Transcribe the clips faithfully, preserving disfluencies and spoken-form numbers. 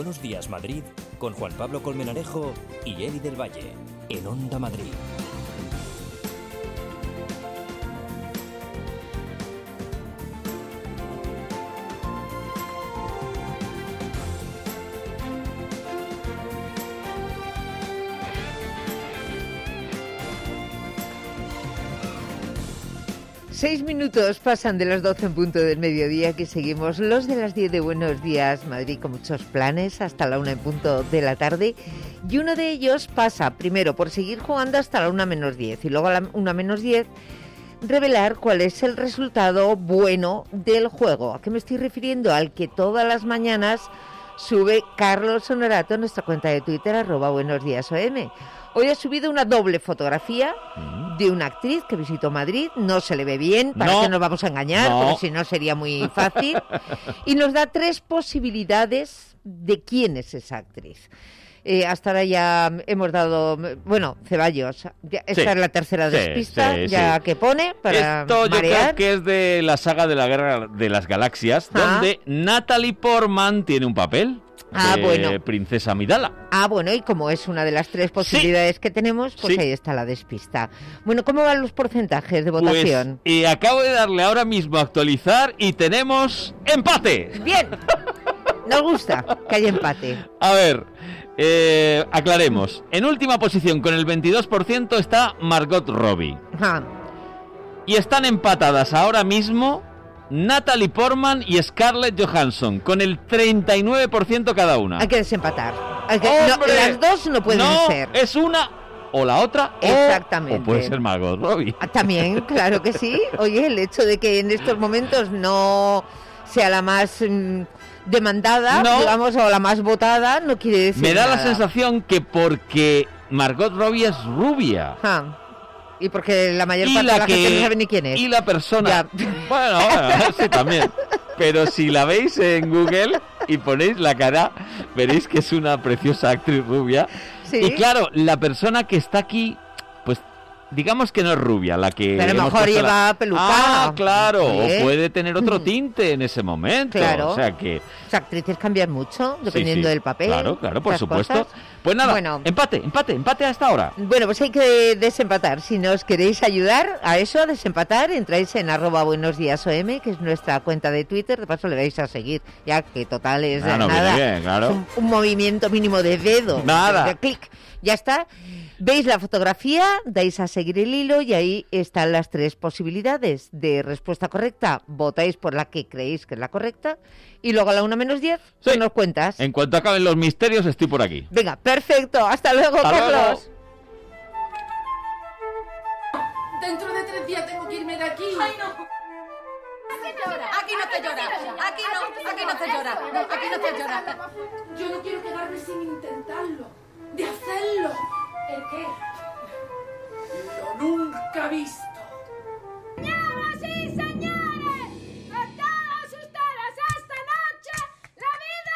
Buenos Días Madrid con Juan Pablo Colmenarejo y Eli del Valle en Onda Madrid. Seis minutos pasan de las doce en punto del mediodía, que seguimos los de las diez de Buenos Días Madrid con muchos planes hasta la una en punto de la tarde, y uno de ellos pasa primero por seguir jugando hasta la una menos diez y luego a la una menos diez revelar cuál es el resultado bueno del juego. ¿A qué me estoy refiriendo? Al que todas las mañanas sube Carlos Honorato en nuestra cuenta de Twitter, arroba Buenos Días O M. Hoy ha subido una doble fotografía de una actriz que visitó Madrid. No se le ve bien, para no, que nos vamos a engañar, no. porque si no sería muy fácil. Y nos da tres posibilidades de quién es esa actriz. Eh, hasta ahora ya hemos dado, bueno, Ceballos, ya, esta sí, es la tercera sí, despista, sí, ya sí. que pone para Esto yo marear. creo que es de la saga de la Guerra de las Galaxias, Ah. donde Natalie Portman tiene un papel. Ah, de bueno. Princesa Amidala. Ah, bueno, y como es una de las tres posibilidades sí. que tenemos, pues sí. ahí está la despista. Bueno, ¿cómo van los porcentajes de votación? Pues, y acabo de darle ahora mismo a actualizar y tenemos ¡empate! Bien, nos gusta que haya empate. A ver, eh, aclaremos. En última posición con el veintidós por ciento está Margot Robbie. Ajá. Y están empatadas ahora mismo Natalie Portman y Scarlett Johansson, con el treinta y nueve por ciento cada una. Hay que desempatar. Hay que, no, las dos no pueden no, ser. Es una o la otra. Exactamente. O, o puede ser Margot Robbie. También, claro que sí. Oye, el hecho de que en estos momentos no sea la más mmm, demandada, no. digamos, o la más votada, no quiere decir Me da nada. la sensación que porque Margot Robbie es rubia. Ah. Y porque la mayor y parte la de la que, gente no sabe ni quién es. Y la persona... Ya. Bueno, bueno, sí, también. Pero si la veis en Google y ponéis la cara, veréis que es una preciosa actriz rubia. ¿Sí? Y claro, la persona que está aquí, pues digamos que no es rubia, la que... Pero a lo mejor lleva la... peluca. Ah, claro, ¿Eh? o puede tener otro tinte en ese momento. Claro. O sea que... Las actrices cambian mucho, dependiendo sí, sí. del papel. Claro, claro, por supuesto. Cosas. Pues nada, bueno, empate, empate, empate hasta ahora. Bueno, pues hay que desempatar. Si nos queréis ayudar a eso, a desempatar, entráis en arroba Buenos Días O M, que es nuestra cuenta de Twitter. De paso le vais a seguir, ya que total es ah, no, nada. Bien, claro. Es un, un movimiento mínimo de dedo. Nada. De, de clic. Ya está. Veis la fotografía, dais a seguir el hilo y ahí están las tres posibilidades de respuesta correcta. Votáis por la que creéis que es la correcta y luego a la una menos diez sí. nos cuentas. En cuanto acaben los misterios estoy por aquí. Venga, perfecto. Hasta luego, Hasta Carlos. Luego. Dentro de tres días tengo que irme de aquí. ¡Ay, no! Aquí no te llora. Aquí no, aquí no te llora. No, aquí no te llora. Yo no quiero quedarme sin intentarlo. De hacerlo. ¿El qué? Lo nunca visto. Señoras y señores, con todos ustedes esta noche, la vida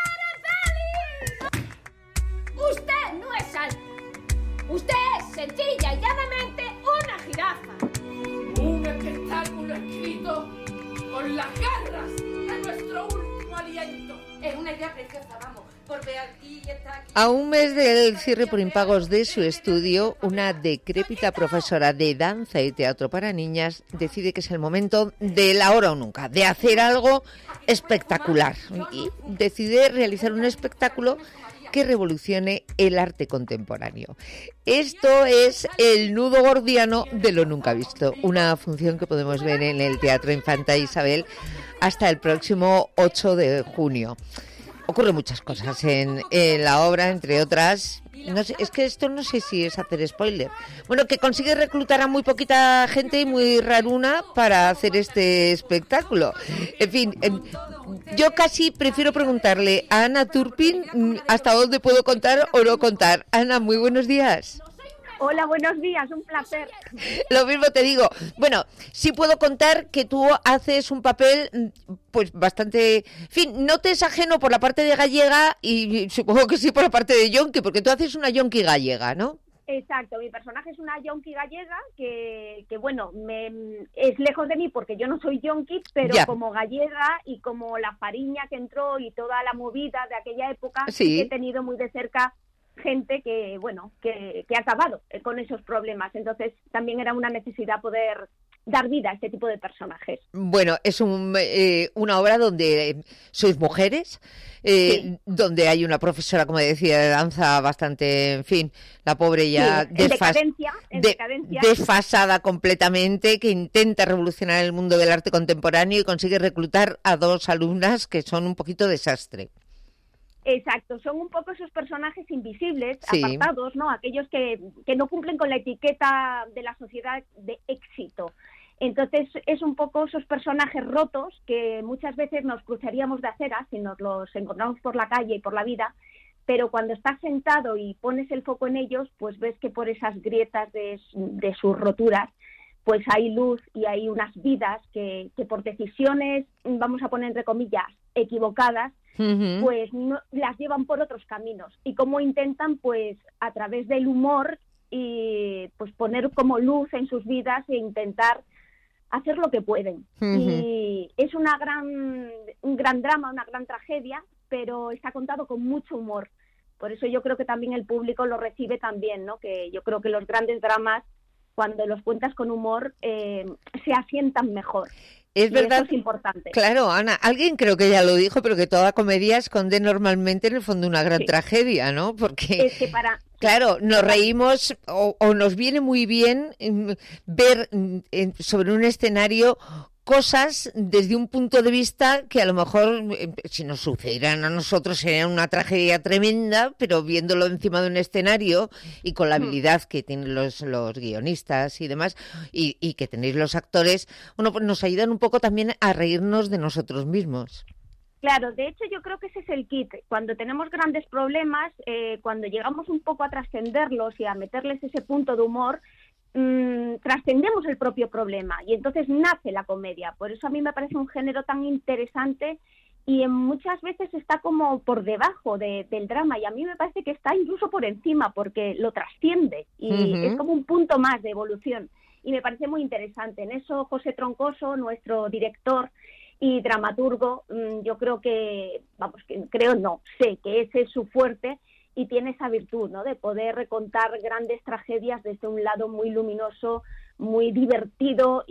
de Araceli. Usted no es alta. Usted es sencilla y llanamente una jirafa. Un espectáculo escrito con las garras de nuestro último aliento. Es una idea preciosa, vamos. Por ver aquí y está aquí. A un mes del cierre por impagos de su estudio, una decrépita profesora de danza y teatro para niñas decide que es el momento del ahora o nunca, de hacer algo espectacular. Y decide realizar un espectáculo que revolucione el arte contemporáneo. Esto es el nudo gordiano de lo nunca visto, una función que podemos ver en el Teatro Infanta Isabel hasta el próximo ocho de junio. Ocurren muchas cosas en, en la obra, entre otras, no sé, es que esto no sé si es hacer spoiler. Bueno, que consigue reclutar a muy poquita gente y muy raruna para hacer este espectáculo. En fin, eh, yo casi prefiero preguntarle a Ana Turpin hasta dónde puedo contar o no contar. Ana, muy buenos días. Hola, buenos días, un placer. Lo mismo te digo. Bueno, sí puedo contar que tú haces un papel, pues bastante... En fin, no te es ajeno por la parte de gallega y supongo que sí por la parte de yonki, porque tú haces una yonki gallega, ¿no? Exacto, mi personaje es una yonki gallega que, que bueno, me, es lejos de mí porque yo no soy yonki, pero ya. como gallega y como la fariña que entró y toda la movida de aquella época, Sí. sí que he tenido muy de cerca gente que, bueno, que, que ha acabado con esos problemas. Entonces también era una necesidad poder dar vida a este tipo de personajes. Bueno, es un, eh, una obra donde eh, sois mujeres, eh, Sí. donde hay una profesora, como decía, de danza bastante, en fin, la pobre ya Sí, en desfas- decadencia, en de- decadencia. desfasada completamente, que intenta revolucionar el mundo del arte contemporáneo y consigue reclutar a dos alumnas que son un poquito desastre. Exacto, son un poco esos personajes invisibles, Sí. apartados, ¿no? Aquellos que, que no cumplen con la etiqueta de la sociedad de éxito. Entonces es un poco esos personajes rotos que muchas veces nos cruzaríamos de aceras y nos los encontramos por la calle y por la vida, pero cuando estás sentado y pones el foco en ellos, pues ves que por esas grietas de, de sus roturas, pues hay luz y hay unas vidas que, que por decisiones, vamos a poner entre comillas, equivocadas, Ujú. pues no, las llevan por otros caminos y cómo intentan pues a través del humor y pues poner como luz en sus vidas e intentar hacer lo que pueden. Ujú. Y es una gran un gran drama, una gran tragedia, pero está contado con mucho humor. Por eso yo creo que también el público lo recibe también, ¿no? Que yo creo que los grandes dramas, cuando los cuentas con humor, eh, se asientan mejor. Es Y verdad. eso es importante. Claro, Ana, alguien creo que ya lo dijo, pero que toda comedia esconde normalmente en el fondo una gran Sí. tragedia, ¿no? Porque, Es que para... claro, nos reímos o, o nos viene muy bien mm, ver mm, en- sobre un escenario cosas desde un punto de vista que a lo mejor, eh, si nos sucedieran a nosotros, sería una tragedia tremenda, pero viéndolo encima de un escenario y con la Mm. habilidad que tienen los, los guionistas y demás, y, y que tenéis los actores, bueno, pues nos ayudan un poco también a reírnos de nosotros mismos. Claro, de hecho yo creo que ese es el kit. Cuando tenemos grandes problemas, eh, cuando llegamos un poco a trascenderlos y a meterles ese punto de humor, mmm, trascendemos el propio problema y entonces nace la comedia. Por eso a mí me parece un género tan interesante y en muchas veces está como por debajo de, del drama y a mí me parece que está incluso por encima porque lo trasciende y Ujú. es como un punto más de evolución y me parece muy interesante. En eso José Troncoso, nuestro director y dramaturgo, mmm, yo creo que, vamos, que creo no, sé que ese es su fuerte y tiene esa virtud, ¿no? De poder recontar grandes tragedias desde un lado muy luminoso, muy divertido,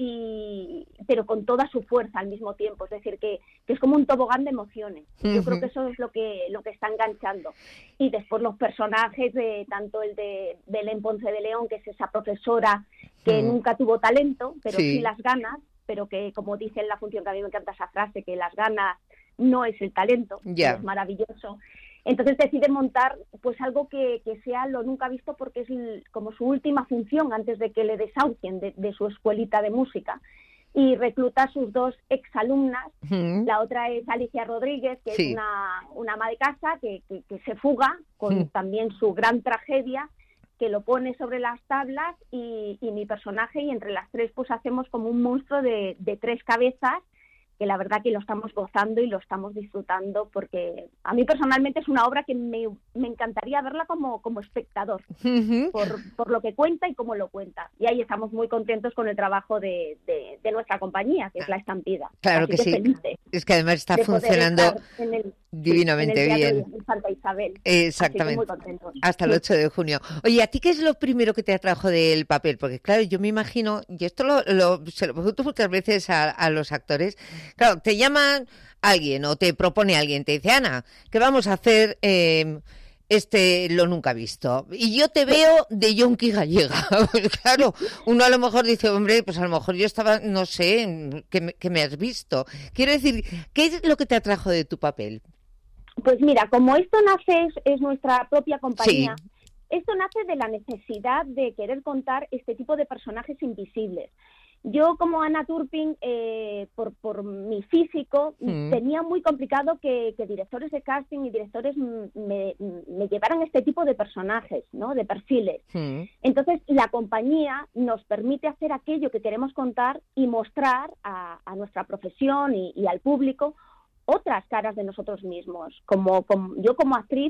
y pero con toda su fuerza al mismo tiempo. Es decir, que, que es como un tobogán de emociones. Yo Ujú. creo que eso es lo que, lo que está enganchando. Y después los personajes, de tanto el de Belén Ponce de León, que es esa profesora que Mm. nunca tuvo talento, pero Sí. sí las ganas, pero que, como dice en la función, que a mí me encanta esa frase, que las ganas no es el talento, Ya. es maravilloso. Entonces decide montar pues algo que, que sea lo nunca visto porque es el- como su última función antes de que le desahucien de, de su escuelita de música y recluta a sus dos exalumnas. Ujú. La otra es Alicia Rodríguez, que Sí. es una, una ama de casa que, que, que se fuga con Mm. también su gran tragedia, que lo pone sobre las tablas y, y mi personaje, y entre las tres pues hacemos como un monstruo de, de tres cabezas, que la verdad que lo estamos gozando y lo estamos disfrutando porque a mí personalmente es una obra que me, me encantaría verla como, como espectador, Ujú. por, por lo que cuenta y cómo lo cuenta. Y ahí estamos muy contentos con el trabajo de, de, de nuestra compañía, que es La Estampida. Claro Así que sí. felices Es que además está de poder funcionando estar en el, divinamente en el bien. Teatro de Santa Isabel. Exactamente. Así que muy contentos. Hasta el Sí. ocho de junio. Oye, ¿a ti qué es lo primero que te atrajo del papel? Porque claro, yo me imagino, y esto lo, lo, se lo pregunto muchas veces a, a los actores, claro, te llama alguien o te propone alguien, te dice, Ana, ¿qué vamos a hacer? Eh, este lo nunca visto. Y yo te veo de yonki gallega. Pues claro, uno a lo mejor dice, hombre, pues a lo mejor yo estaba, no sé, ¿qué me, qué me has visto? Quiero decir, ¿qué es lo que te atrajo de tu papel? Pues mira, como esto nace, es, es nuestra propia compañía, Sí. esto nace de la necesidad de querer contar este tipo de personajes invisibles. Yo, como Ana Turpin, eh, por, por mi físico, Mm. tenía muy complicado que, que directores de casting y directores m- me, me llevaran este tipo de personajes, ¿no? De perfiles. Mm. Entonces, la compañía nos permite hacer aquello que queremos contar y mostrar a, a nuestra profesión y, y al público otras caras de nosotros mismos. Como, como yo como actriz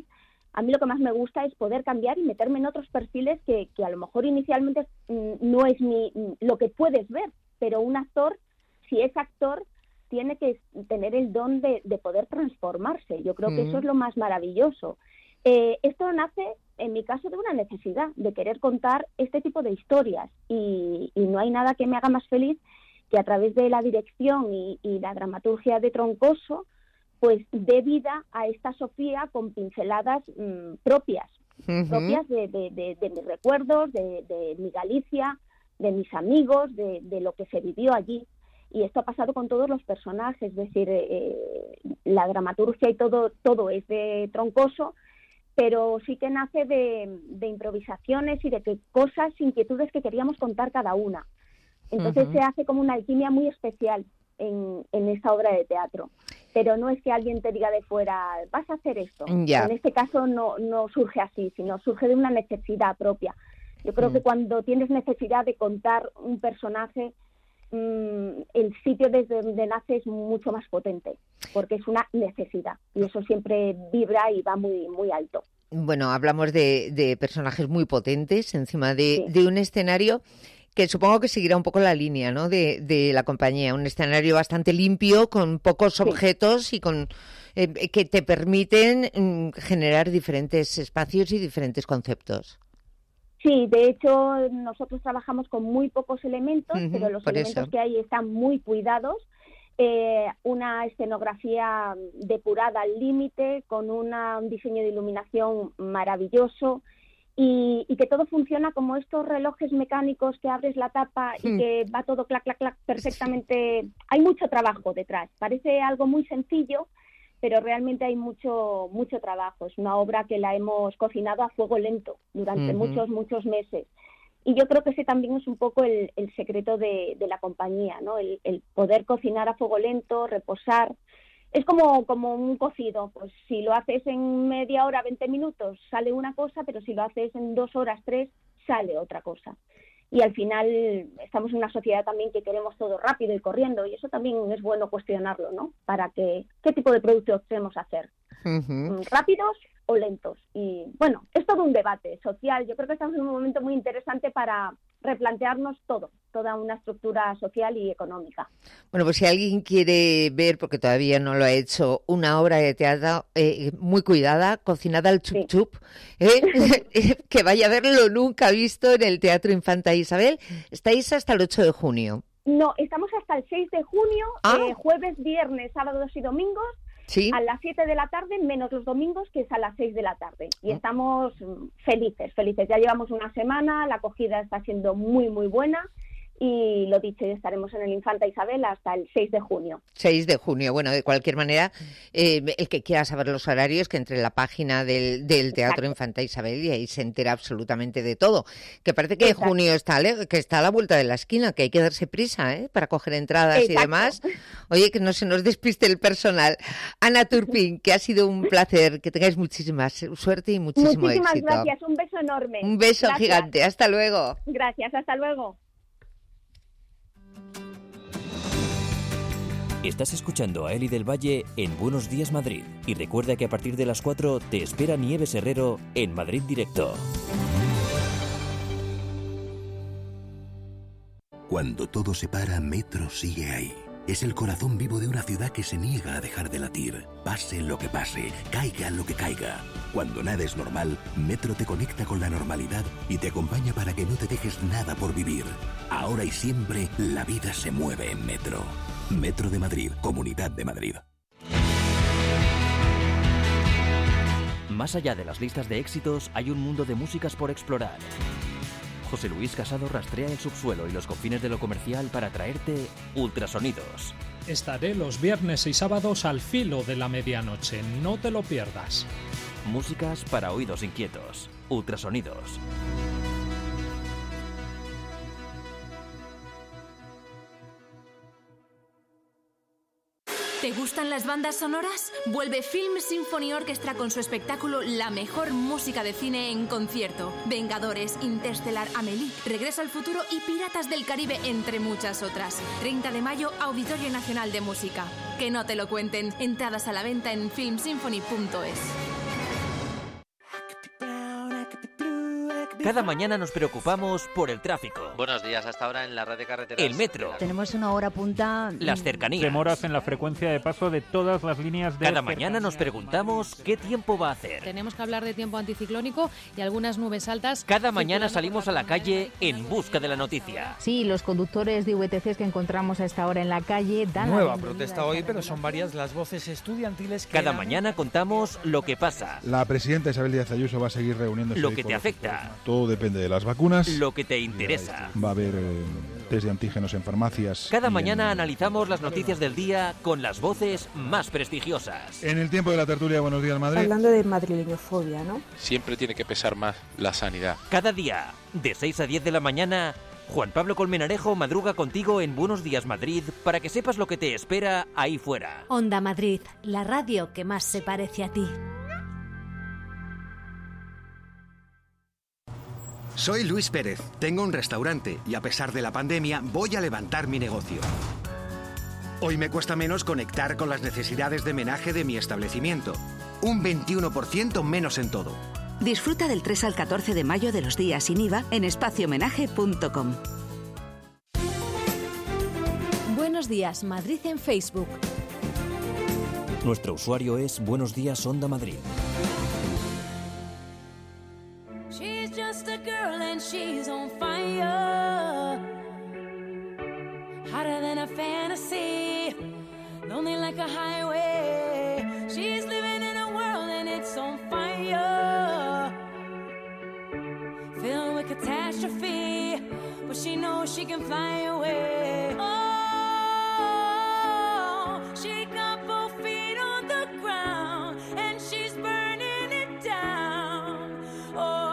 A mí lo que más me gusta es poder cambiar y meterme en otros perfiles que, que a lo mejor inicialmente no es mi, lo que puedes ver, pero un actor, si es actor, tiene que tener el don de, de poder transformarse. Yo creo que mm. eso es lo más maravilloso. Eh, esto nace, en mi caso, de una necesidad de querer contar este tipo de historias y, y no hay nada que me haga más feliz que a través de la dirección y, y la dramaturgia de Troncoso, pues dé vida a esta Sofía con pinceladas mmm, propias, uh-huh. propias de, de, de, de mis recuerdos, de, de mi Galicia, de mis amigos, de, de lo que se vivió allí. Y esto ha pasado con todos los personajes, es decir, eh, la dramaturgia y todo, todo es de Troncoso, pero sí que nace de, de improvisaciones y de que cosas, inquietudes que queríamos contar cada una. Entonces uh-huh. se hace como una alquimia muy especial en, en esta obra de teatro. Pero no es que alguien te diga de fuera, vas a hacer esto. Ya. En este caso no, no surge así, sino surge de una necesidad propia. Yo creo mm. que cuando tienes necesidad de contar un personaje, mmm, el sitio desde donde nace es mucho más potente, porque es una necesidad. Y eso siempre vibra y va muy, muy alto. Bueno, hablamos de, de personajes muy potentes encima de, sí. de un escenario que supongo que seguirá un poco la línea, ¿no?, de, de la compañía. Un escenario bastante limpio, con pocos sí. objetos y con eh, que te permiten mm, generar diferentes espacios y diferentes conceptos. Sí, de hecho, nosotros trabajamos con muy pocos elementos, uh-huh, pero los elementos eso. que hay están muy cuidados. Eh, una escenografía depurada al límite, con una, un diseño de iluminación maravilloso. Y, y que todo funciona como estos relojes mecánicos que abres la tapa y que va todo clac, clac, clac perfectamente. Hay mucho trabajo detrás. Parece algo muy sencillo, pero realmente hay mucho mucho trabajo. Es una obra que la hemos cocinado a fuego lento durante uh-huh. muchos, muchos meses. Y yo creo que ese también es un poco el, el secreto de, de la compañía, ¿no? El, el poder cocinar a fuego lento, reposar. Es como, como un cocido, pues si lo haces en media hora, veinte minutos, sale una cosa, pero si lo haces en dos horas, tres, sale otra cosa. Y al final estamos en una sociedad también que queremos todo rápido y corriendo, y eso también es bueno cuestionarlo, ¿no? Para que, ¿qué tipo de productos queremos hacer? Uh-huh. ¿Rápidos o lentos? Y bueno, es todo un debate social. Yo creo que estamos en un momento muy interesante para replantearnos todo, toda una estructura social y económica. Bueno, pues si alguien quiere ver, porque todavía no lo ha hecho, una obra de teatro eh, muy cuidada, cocinada al chup chup, sí. eh, que vaya a verlo nunca visto en el Teatro Infanta Isabel. Estáis hasta el ocho de junio. No, estamos hasta el seis de junio, ah. eh, jueves, viernes, sábados y domingos. ¿Sí? A las siete de la tarde, menos los domingos, que es a las seis de la tarde. Y estamos felices, felices. Ya llevamos una semana, la acogida está siendo muy, muy buena. Y lo dicho, estaremos en el Infanta Isabel hasta el seis de junio. seis de junio. Bueno, de cualquier manera, eh, el que quiera saber los horarios, que entre en la página del, del Teatro Exacto. Infanta Isabel y ahí se entera absolutamente de todo. Que parece que Exacto. junio está, que está a la vuelta de la esquina, que hay que darse prisa ¿eh? para coger entradas Exacto. y demás. Oye, que no se nos despiste el personal. Ana Turpin, que ha sido un placer, que tengáis muchísima suerte y muchísimo Muchísimas éxito. Muchísimas gracias, un beso enorme. Un beso gracias. gigante, hasta luego. Gracias, hasta luego. Estás escuchando a Eli del Valle en Buenos Días Madrid. Y recuerda que a partir de las cuatro te espera Nieves Herrero en Madrid Directo. Cuando todo se para, Metro sigue ahí. Es el corazón vivo de una ciudad que se niega a dejar de latir. Pase lo que pase, caiga lo que caiga. Cuando nada es normal, Metro te conecta con la normalidad y te acompaña para que no te dejes nada por vivir. Ahora y siempre, la vida se mueve en Metro. Metro de Madrid, Comunidad de Madrid. Más allá de las listas de éxitos, hay un mundo de músicas por explorar. José Luis Casado rastrea el subsuelo y los confines de lo comercial para traerte Ultrasonidos. Estaré los viernes y sábados al filo de la medianoche, no te lo pierdas. Músicas para oídos inquietos. Ultrasonidos. ¿Te gustan las bandas sonoras? Vuelve Film Symphony Orchestra con su espectáculo La mejor música de cine en concierto. Vengadores, Interstellar, Amélie, Regreso al futuro y Piratas del Caribe, entre muchas otras. treinta de mayo, Auditorio Nacional de Música. Que no te lo cuenten. Entradas a la venta en film symphony punto es. Cada mañana nos preocupamos por el tráfico. Buenos días, hasta ahora en la red de carreteras. El metro. Tenemos una hora punta. Las cercanías. Demoras en la frecuencia de paso de todas las líneas de... Cada mañana nos preguntamos qué tiempo va a hacer. Tenemos que hablar de tiempo anticiclónico y algunas nubes altas. Cada mañana salimos a la calle en busca de la noticia. Sí, los conductores de V T Cs que encontramos a esta hora en la calle dan... Nueva protesta hoy, pero son varias las voces estudiantiles que... Cada mañana contamos lo que pasa. La presidenta Isabel Díaz Ayuso va a seguir reuniéndose... Lo que te afecta. Todo depende de las vacunas. Lo que te interesa. Va a haber eh, test de antígenos en farmacias. Cada mañana en... analizamos las noticias del día con las voces más prestigiosas. En el tiempo de la tertulia, buenos días, Madrid. Hablando de madrileñofobia, ¿no? Siempre tiene que pesar más la sanidad. Cada día, de seis a diez de la mañana, Juan Pablo Colmenarejo madruga contigo en Buenos Días Madrid para que sepas lo que te espera ahí fuera. Onda Madrid, la radio que más se parece a ti. Soy Luis Pérez, tengo un restaurante y a pesar de la pandemia voy a levantar mi negocio. Hoy me cuesta menos conectar con las necesidades de menaje de mi establecimiento. Un veintiuno por ciento menos en todo. Disfruta del tres al catorce de mayo de los días sin I V A en espacio homenaje punto com. Buenos días, Madrid en Facebook. Nuestro usuario es Buenos Días Onda Madrid. She's just a girl and she's on fire. Hotter than a fantasy. Lonely like a highway. She's living in a world and it's on fire. Filled with catastrophe. But she knows she can fly away. Oh, she got both feet on the ground and she's burning it down. Oh.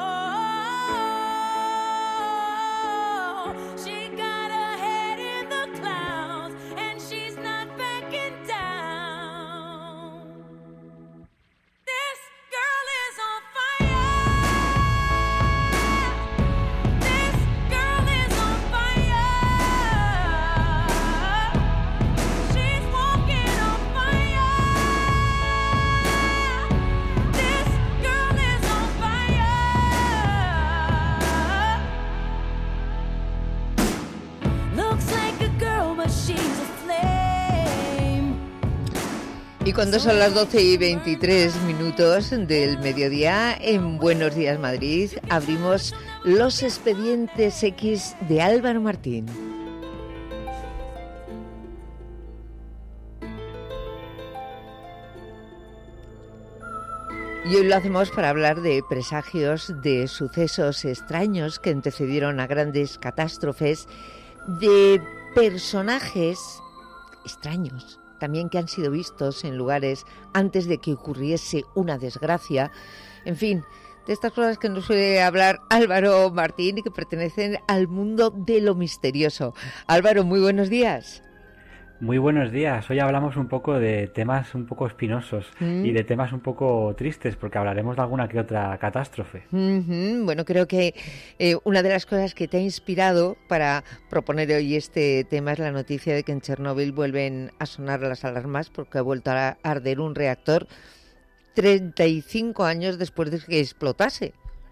Y cuando son las doce y veintitrés minutos del mediodía, en Buenos Días Madrid, abrimos los expedientes X de Álvaro Martín. Y hoy lo hacemos para hablar de presagios, de sucesos extraños que antecedieron a grandes catástrofes, de personajes extraños también que han sido vistos en lugares antes de que ocurriese una desgracia. En fin, de estas cosas que nos suele hablar Álvaro Martín y que pertenecen al mundo de lo misterioso. Álvaro, muy buenos días. Muy buenos días. Hoy hablamos un poco de temas un poco espinosos mm. y de temas un poco tristes, porque hablaremos de alguna que otra catástrofe. Mm-hmm. Bueno, creo que eh, una de las cosas que te ha inspirado para proponer hoy este tema es la noticia de que en Chernóbil vuelven a sonar las alarmas porque ha vuelto a arder un reactor treinta y cinco años después de que explotase.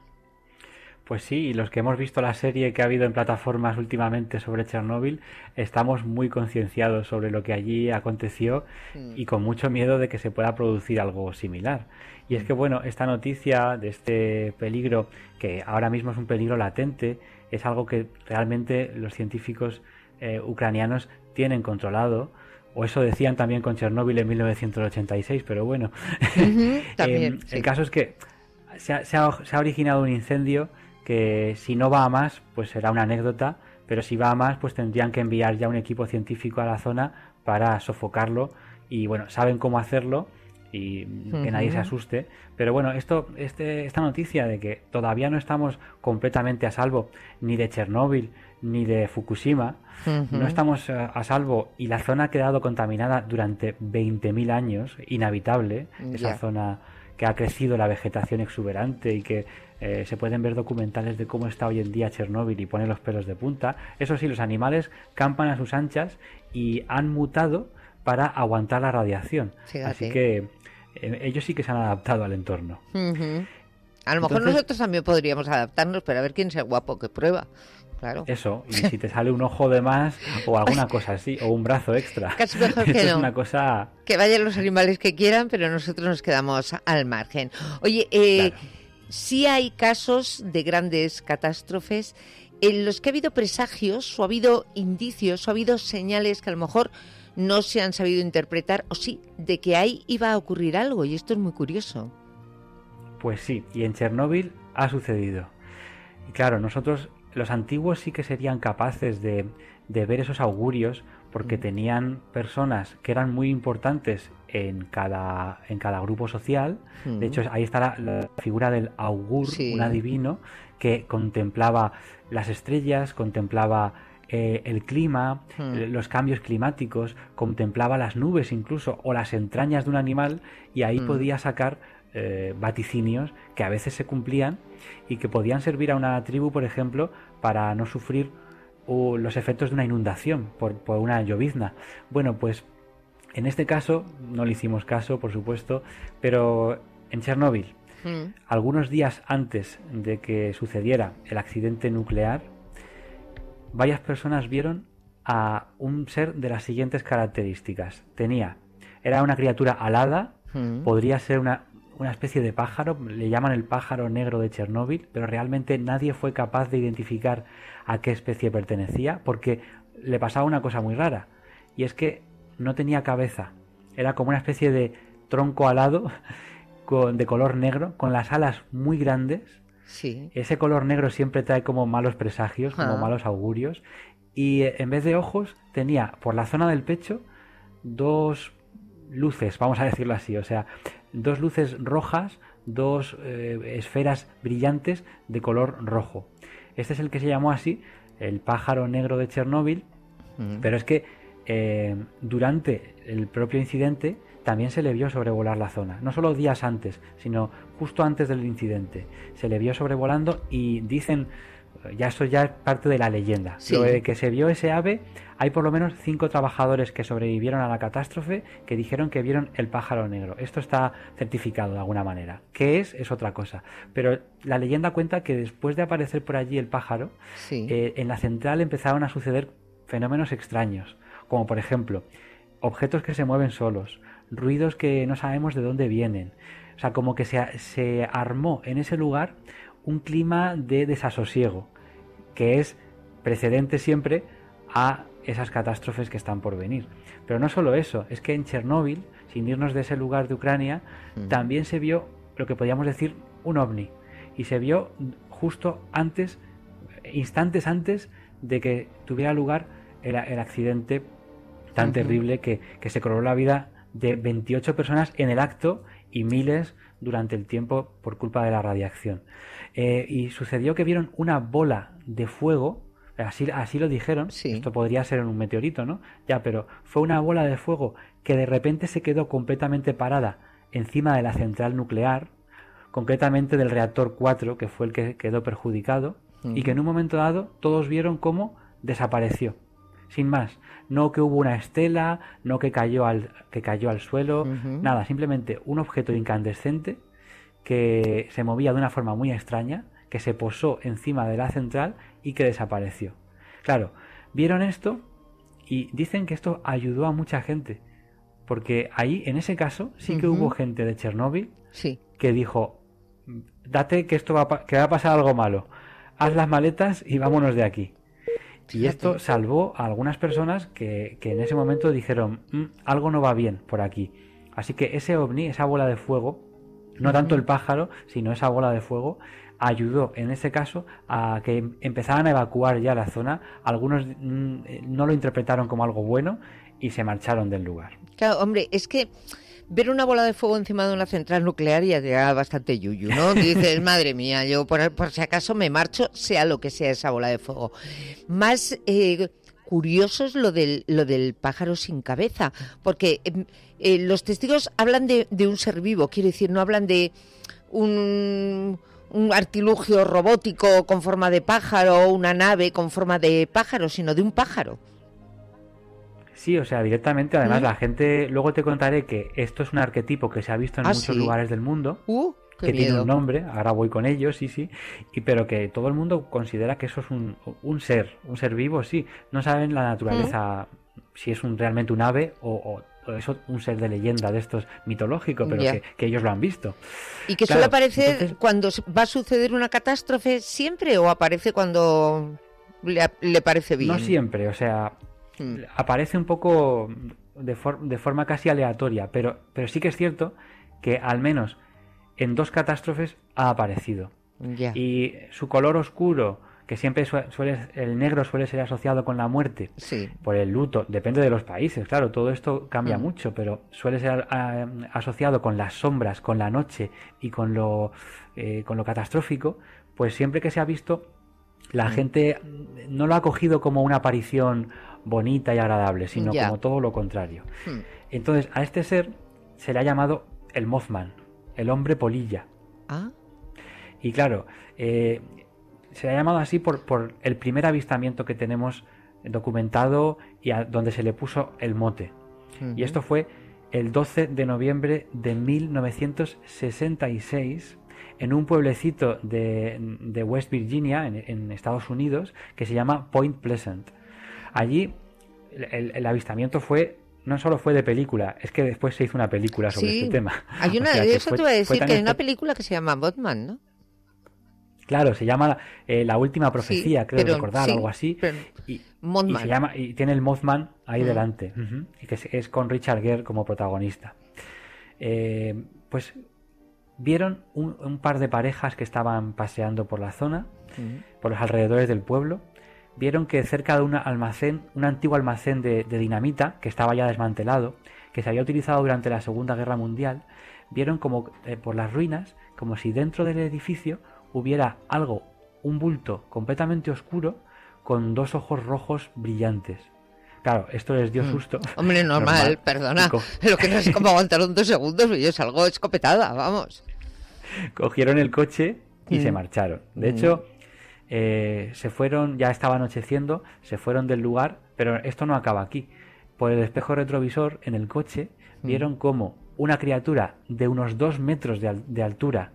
Pues sí, y los que hemos visto la serie que ha habido en plataformas últimamente sobre Chernóbil, estamos muy concienciados sobre lo que allí aconteció mm. y con mucho miedo de que se pueda producir algo similar. Y es que, bueno, esta noticia de este peligro, que ahora mismo es un peligro latente, es algo que realmente los científicos eh, ucranianos tienen controlado, o eso decían también con Chernóbil en mil novecientos ochenta y seis, pero bueno. Uh-huh, también, eh, sí. El caso es que se ha, se ha, se ha originado un incendio que si no va a más, pues será una anécdota, pero si va a más, pues tendrían que enviar ya un equipo científico a la zona para sofocarlo, y bueno, saben cómo hacerlo y uh-huh. que nadie se asuste, pero bueno, esto, este, esta noticia de que todavía no estamos completamente a salvo ni de Chernóbil ni de Fukushima, uh-huh. no estamos a, a salvo, y la zona ha quedado contaminada durante veinte mil años, inhabitable, esa yeah. zona que ha crecido la vegetación exuberante y que eh, se pueden ver documentales de cómo está hoy en día Chernóbil y pone los pelos de punta. Eso sí, los animales campan a sus anchas y han mutado para aguantar la radiación. Fíjate. Así que eh, ellos sí que se han adaptado al entorno. Uh-huh. A lo mejor Entonces, nosotros también podríamos adaptarnos, pero a ver quién es el guapo que prueba. Claro. Eso, y si te sale un ojo de más o alguna cosa así, o un brazo extra. Casi mejor que Esto no. es una cosa... Que vayan los animales que quieran, pero nosotros nos quedamos al margen. Oye, eh, Claro. sí hay casos de grandes catástrofes en los que ha habido presagios, o ha habido indicios, o ha habido señales que a lo mejor no se han sabido interpretar, o sí, de que ahí iba a ocurrir algo, y esto es muy curioso. Pues sí, y en Chernóbil ha sucedido. Y claro, nosotros, los antiguos sí que serían capaces de, de ver esos augurios, porque tenían personas que eran muy importantes en cada, en cada grupo social. Mm. De hecho, ahí está la, la figura del augur, Sí. un adivino, que contemplaba las estrellas, contemplaba eh, el clima, Mm. eh, los cambios climáticos, contemplaba las nubes incluso, o las entrañas de un animal, y ahí Mm. podía sacar eh, vaticinios que a veces se cumplían y que podían servir a una tribu, por ejemplo, para no sufrir uh, los efectos de una inundación por, por una llovizna. Bueno, pues en este caso no le hicimos caso, por supuesto, pero en Chernóbil, Mm. algunos días antes de que sucediera el accidente nuclear, varias personas vieron a un ser de las siguientes características. Tenía, era una criatura alada, Mm. podría ser una, una especie de pájaro, le llaman el pájaro negro de Chernóbil, pero realmente nadie fue capaz de identificar a qué especie pertenecía, porque le pasaba una cosa muy rara, y es que no tenía cabeza, era como una especie de tronco alado con, de color negro, con las alas muy grandes. Sí. Ese color negro siempre trae como malos presagios, como Ah. malos augurios, y eh, en vez de ojos tenía por la zona del pecho dos luces, vamos a decirlo así, o sea, dos luces rojas, dos eh, esferas brillantes de color rojo. Este es el que se llamó así, el pájaro negro de Chernóbil, Mm. pero es que eh, durante el propio incidente también se le vio sobrevolar la zona, no solo días antes, sino justo antes del incidente. Se le vio sobrevolando y dicen, ya esto ya es parte de la leyenda, Sí. lo de que se vio ese ave, hay por lo menos cinco trabajadores que sobrevivieron a la catástrofe que dijeron que vieron el pájaro negro. Esto está certificado de alguna manera. ¿Qué es? Es otra cosa. Pero la leyenda cuenta que después de aparecer por allí el pájaro, Sí. eh, en la central empezaron a suceder fenómenos extraños, como por ejemplo, objetos que se mueven solos, ruidos que no sabemos de dónde vienen. O sea, como que se, se armó en ese lugar un clima de desasosiego, que es precedente siempre a esas catástrofes que están por venir. Pero no solo eso, es que en Chernóbil, sin irnos de ese lugar de Ucrania, Ujú. también se vio lo que podríamos decir un ovni, y se vio justo antes, instantes antes de que tuviera lugar el, el accidente tan Ujú. terrible que, que se cobró la vida de veintiocho personas en el acto y miles durante el tiempo por culpa de la radiación. Eh, y sucedió que vieron una bola de fuego, así, así lo dijeron, esto podría ser un meteorito, ¿no? Ya, pero fue una bola de fuego que de repente se quedó completamente parada encima de la central nuclear, concretamente del reactor cuatro, que fue el que quedó perjudicado, y que en un momento dado todos vieron cómo desapareció. Sin más, no que hubo una estela, no que cayó al, que cayó al suelo, Ujú. nada, simplemente un objeto incandescente que se movía de una forma muy extraña, que se posó encima de la central y que desapareció. Claro, vieron esto y dicen que esto ayudó a mucha gente, porque ahí, en ese caso, sí que Ujú. hubo gente de Chernóbil Sí. que dijo, date que esto va a, pa- que va a pasar algo malo, haz las maletas y vámonos de aquí. Y esto salvó a algunas personas que, que en ese momento dijeron, "Mm, algo no va bien por aquí". Así que ese ovni, esa bola de fuego, no tanto el pájaro, sino esa bola de fuego, ayudó en ese caso a que em- empezaran a evacuar ya la zona. Algunos mm, eh, no lo interpretaron como algo bueno y se marcharon del lugar. Claro, hombre, es que ver una bola de fuego encima de una central nuclear ya te da bastante yuyu, ¿no? Dices, madre mía, yo por, por si acaso me marcho, sea lo que sea esa bola de fuego. Más eh, curioso es lo del, lo del pájaro sin cabeza, porque eh, eh, los testigos hablan de, de un ser vivo, quiero decir, no hablan de un, un artilugio robótico con forma de pájaro, una nave con forma de pájaro, sino de un pájaro. Sí, o sea, directamente, además ¿Mm? la gente, luego te contaré que esto es un arquetipo que se ha visto en ¿Ah, muchos sí? lugares del mundo. Uh. Qué que miedo. tiene un nombre, ahora voy con ello, sí, sí, y pero que todo el mundo considera que eso es un, un ser, un ser vivo, sí. No saben la naturaleza, mm. si es un, realmente un ave o, o, o es un ser de leyenda de estos mitológicos, pero que, que ellos lo han visto. ¿Y que claro, suele aparecer entonces... cuando va a suceder una catástrofe siempre o aparece cuando le, le parece bien? No siempre, o sea, mm. aparece un poco de, for de forma casi aleatoria, pero, pero sí que es cierto que al menos en dos catástrofes ha aparecido. Ya. Y su color oscuro, que siempre suele, suele, el negro suele ser asociado con la muerte, sí. por el luto, depende de los países, claro, todo esto cambia mm. mucho, pero suele ser a, asociado con las sombras, con la noche y con lo, eh, con lo catastrófico, pues siempre que se ha visto, la mm. gente no lo ha cogido como una aparición bonita y agradable, sino ya. como todo lo contrario. Mm. Entonces, a este ser se le ha llamado el Mothman, el hombre polilla. ¿Ah? Y claro, eh, se ha llamado así por, por el primer avistamiento que tenemos documentado y a donde se le puso el mote. Uh-huh. Y esto fue el doce de noviembre de mil novecientos sesenta y seis en un pueblecito de, de West Virginia, en, en Estados Unidos, que se llama Point Pleasant. Allí el, el avistamiento fue... no solo fue de película, es que después se hizo una película sobre sí, este tema. Hay una, o sea, de eso fue, te iba a decir, que hay una espe... película que se llama Mothman, ¿no? Claro, se llama eh, La Última Profecía, sí, creo pero, recordar, sí, algo así. Y, y, se llama, y tiene el Mothman ahí uh-huh. delante, uh-huh, y que es, es con Richard Gere como protagonista. Eh, pues vieron un, un par de parejas que estaban paseando por la zona, uh-huh. por los alrededores del pueblo. Vieron que cerca de un almacén, un antiguo almacén de, de dinamita, que estaba ya desmantelado, que se había utilizado durante la Segunda Guerra Mundial, vieron como eh, por las ruinas, como si dentro del edificio hubiera algo, un bulto completamente oscuro, con dos ojos rojos brillantes. Claro, esto les dio susto. Mm. Hombre, normal, normal. perdona. Co- lo que no sé cómo aguantaron dos segundos, yo salgo escopetada, vamos. Cogieron el coche y mm. se marcharon. De mm. hecho... Eh, se fueron, ya estaba anocheciendo, se fueron del lugar, pero esto no acaba aquí. Por el espejo retrovisor en el coche mm. vieron como una criatura de unos dos metros de, al, de altura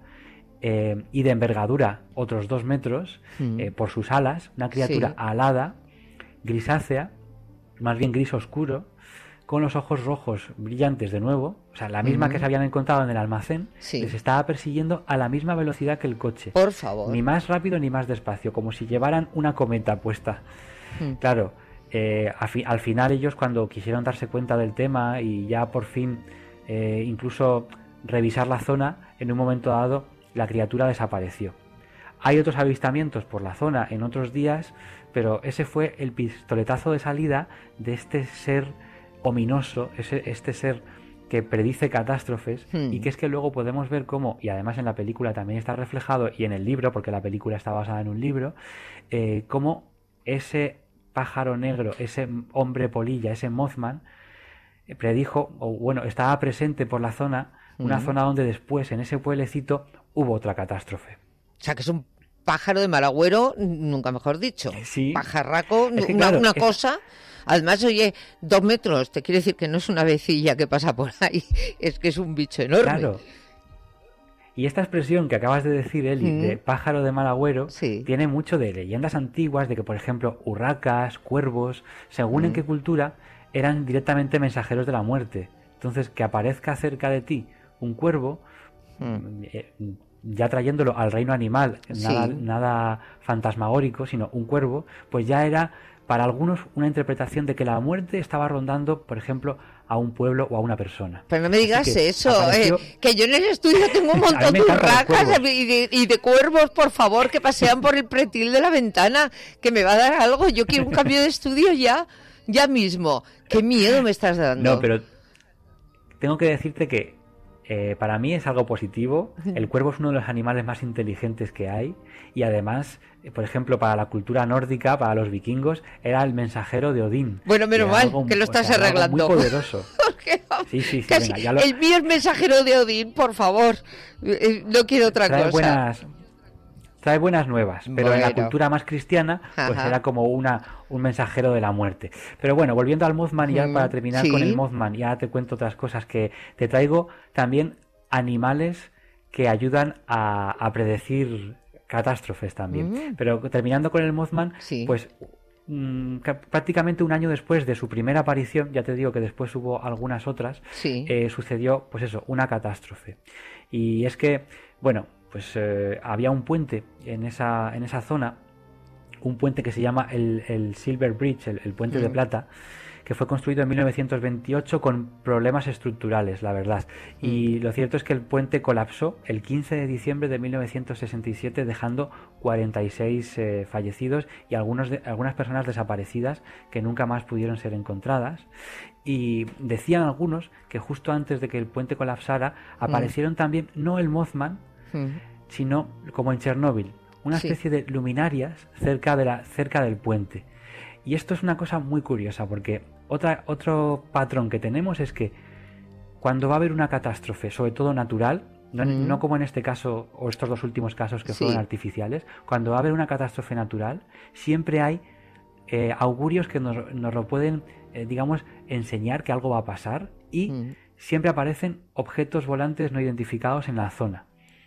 eh, y de envergadura otros dos metros mm. eh, por sus alas, una criatura sí. alada, grisácea, más bien gris oscuro, con los ojos rojos brillantes de nuevo, o sea, la misma mm. que se habían encontrado en el almacén, sí. les estaba persiguiendo a la misma velocidad que el coche. Por favor. Ni más rápido ni más despacio, como si llevaran una cometa puesta. Mm. Claro, eh, a fi- al final ellos cuando quisieron darse cuenta del tema y ya por fin eh, incluso revisar la zona, en un momento dado la criatura desapareció. Hay otros avistamientos por la zona en otros días, pero ese fue el pistoletazo de salida de este ser ominoso, ese, este ser que predice catástrofes hmm. y que es que luego podemos ver cómo, y además en la película también está reflejado, y en el libro, porque la película está basada en un libro, eh, cómo ese pájaro negro, ese hombre polilla, ese Mothman, eh, predijo, o bueno, estaba presente por la zona, hmm. una zona donde después, en ese pueblecito, hubo otra catástrofe. O sea, que es un pájaro de mal agüero, nunca mejor dicho. Sí. Pajarraco, es que, una, claro, una es... cosa... Además, oye, dos metros, te quiere decir que no es una vecilla que pasa por ahí, es que es un bicho enorme. Claro. Y esta expresión que acabas de decir, Eli, mm. de pájaro de mal agüero, sí. tiene mucho de leyendas antiguas, de que, por ejemplo, urracas, cuervos, según mm. en qué cultura, eran directamente mensajeros de la muerte. Entonces, que aparezca cerca de ti un cuervo, mm. eh, ya trayéndolo al reino animal, sí. nada, nada fantasmagórico, sino un cuervo, pues ya era... para algunos una interpretación de que la muerte estaba rondando, por ejemplo, a un pueblo o a una persona. Pero no me digas eso, apareció... eh, que yo en el estudio tengo un montón de urracas y de, y de cuervos, por favor, que pasean por el pretil de la ventana, que me va a dar algo. Yo quiero un cambio de estudio ya, ya mismo. Qué miedo me estás dando. No, pero tengo que decirte que eh, para mí es algo positivo. El cuervo es uno de los animales más inteligentes que hay y además... por ejemplo, para la cultura nórdica, para los vikingos, era el mensajero de Odín. Bueno, menos mal algo, que lo estás o sea, arreglando. Muy poderoso. Sí, sí, sí. Casi, venga, ya lo... El mío es mensajero de Odín, por favor. No quiero otra trae cosa. Buenas, trae buenas nuevas, pero bueno. En la cultura más cristiana, pues Ajá. era como una un mensajero de la muerte. Pero bueno, volviendo al Mothman, y ya mm, para terminar ¿sí? con el Mothman, ya te cuento otras cosas que te traigo también animales que ayudan a, a predecir catástrofes también. Mm. Pero terminando con el Mothman, sí. pues mmm, prácticamente un año después de su primera aparición, ya te digo que después hubo algunas otras, sí. eh, sucedió, pues eso, una catástrofe. Y es que, bueno, pues eh, había un puente en esa, en esa zona, un puente que se llama el, el Silver Bridge, el, el puente mm. de plata, que fue construido en mil novecientos veintiocho con problemas estructurales, la verdad. Mm. Y lo cierto es que el puente colapsó el quince de diciembre de mil novecientos sesenta y siete, dejando cuarenta y seis eh, fallecidos y algunos de, algunas personas desaparecidas que nunca más pudieron ser encontradas. Y decían algunos que justo antes de que el puente colapsara aparecieron mm. también, no el Mothman, mm. sino, como en Chernóbil, una sí. especie de luminarias cerca, de la, cerca del puente. Y esto es una cosa muy curiosa, porque otra, otro patrón que tenemos es que cuando va a haber una catástrofe, sobre todo natural, no, mm. no como en este caso o estos dos últimos casos que sí. fueron artificiales, cuando va a haber una catástrofe natural, siempre hay eh, augurios que nos, nos lo pueden, eh, digamos, enseñar que algo va a pasar, y mm. siempre aparecen objetos volantes no identificados en la zona.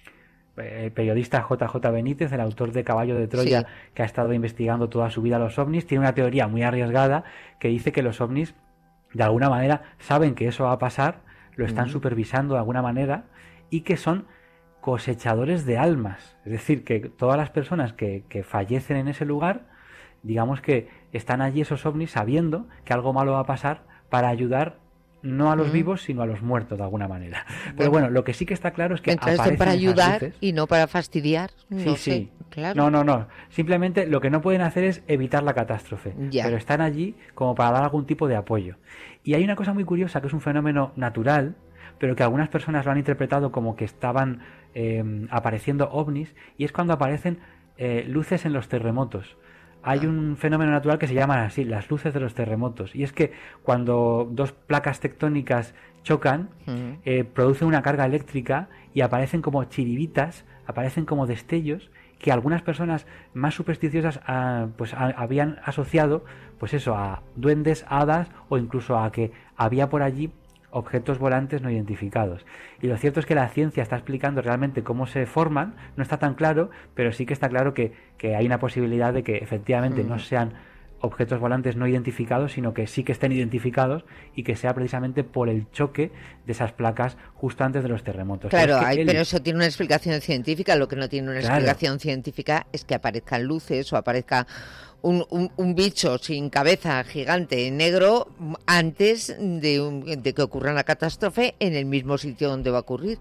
El periodista J J Benítez, el autor de Caballo de Troya, sí. que ha estado investigando toda su vida los ovnis, tiene una teoría muy arriesgada que dice que los ovnis de alguna manera saben que eso va a pasar, lo están mm. supervisando de alguna manera, y que son cosechadores de almas. Es decir, que todas las personas que, que fallecen en ese lugar, digamos que están allí esos ovnis sabiendo que algo malo va a pasar para ayudar no a los mm. vivos, sino a los muertos de alguna manera. Bueno. Pero bueno, lo que sí que está claro es que entonces aparecen para ayudar luces. Y no para fastidiar. No sí, sé, sí. Claro. No, no, no. Simplemente lo que no pueden hacer es evitar la catástrofe. Ya. Pero están allí como para dar algún tipo de apoyo. Y hay una cosa muy curiosa, que es un fenómeno natural, pero que algunas personas lo han interpretado como que estaban eh, apareciendo ovnis, y es cuando aparecen eh, luces en los terremotos. Hay un fenómeno natural que se llama así, las luces de los terremotos. Y es que cuando dos placas tectónicas chocan, uh-huh. eh, producen una carga eléctrica y aparecen como chiribitas, aparecen como destellos que algunas personas más supersticiosas ah, pues a, habían asociado, pues eso, a duendes, hadas, o incluso a que había por allí objetos volantes no identificados. Y lo cierto es que la ciencia está explicando realmente cómo se forman, no está tan claro, pero sí que está claro que, que hay una posibilidad de que efectivamente mm. no sean objetos volantes no identificados, sino que sí que estén identificados, y que sea precisamente por el choque de esas placas justo antes de los terremotos. Claro, pero, es que hay, él... pero eso tiene una explicación científica. Lo que no tiene una claro. explicación científica es que aparezcan luces o aparezca Un, un, un bicho sin cabeza gigante negro antes de, un, de que ocurra una catástrofe en el mismo sitio donde va a ocurrir.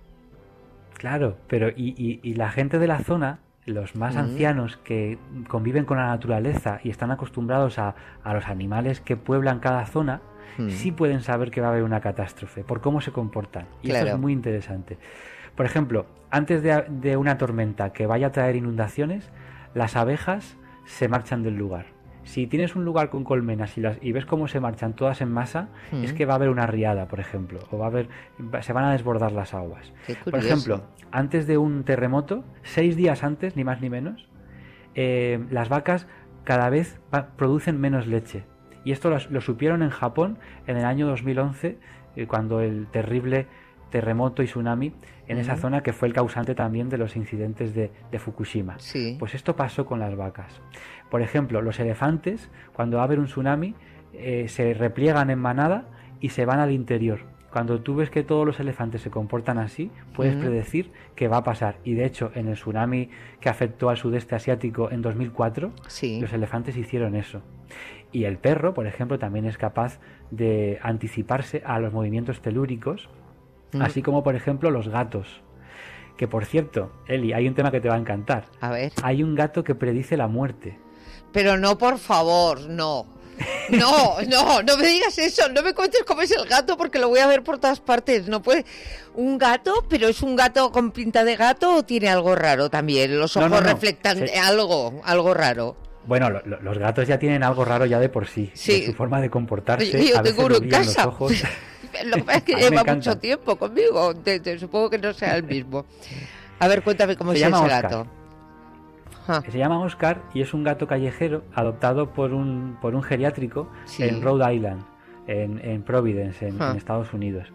Claro, pero y, y, y la gente de la zona, los más mm. ancianos que conviven con la naturaleza y están acostumbrados a, a los animales que pueblan cada zona, mm. sí pueden saber que va a haber una catástrofe por cómo se comportan. Y claro. eso es muy interesante. Por ejemplo, antes de, de una tormenta que vaya a traer inundaciones, las abejas se marchan del lugar. Si tienes un lugar con colmenas y, las, y ves cómo se marchan todas en masa, mm. es que va a haber una riada, por ejemplo, o va a haber, se van a desbordar las aguas. Por ejemplo, antes de un terremoto, seis días antes, ni más ni menos, eh, las vacas cada vez va, producen menos leche. Y esto lo, lo supieron en Japón en el año dos mil once, eh, cuando el terrible terremoto y tsunami en uh-huh. esa zona, que fue el causante también de los incidentes de, de Fukushima. Sí. Pues esto pasó con las vacas. Por ejemplo, los elefantes, cuando va a haber un tsunami, eh, se repliegan en manada y se van al interior. Cuando tú ves que todos los elefantes se comportan así, puedes uh-huh. predecir que va a pasar. Y de hecho, en el tsunami que afectó al sudeste asiático en dos mil cuatro, sí. los elefantes hicieron eso. Y el perro, por ejemplo, también es capaz de anticiparse a los movimientos telúricos, así como, por ejemplo, los gatos. Que, por cierto, Eli, hay un tema que te va a encantar. A ver. Hay un gato que predice la muerte. Pero no, por favor, no. No, no, no me digas eso. No me cuentes cómo es el gato, porque lo voy a ver por todas partes. No puede. ¿Un gato? ¿Pero es un gato con pinta de gato o tiene algo raro también? Los ojos no, no, no. reflectan sí. algo, algo raro. Bueno, lo, lo, los gatos ya tienen algo raro ya de por sí. Sí. De su forma de comportarse. Yo, yo a tengo uno en casa. Los ojos. Lo que pasa es que lleva mucho tiempo conmigo. Te, te, supongo que no sea el mismo. A ver, cuéntame cómo se es ese Oscar. gato. Ah. Se llama Oscar y es un gato callejero adoptado por un por un geriátrico sí. en Rhode Island, en, en Providence, en, ah. en Estados Unidos.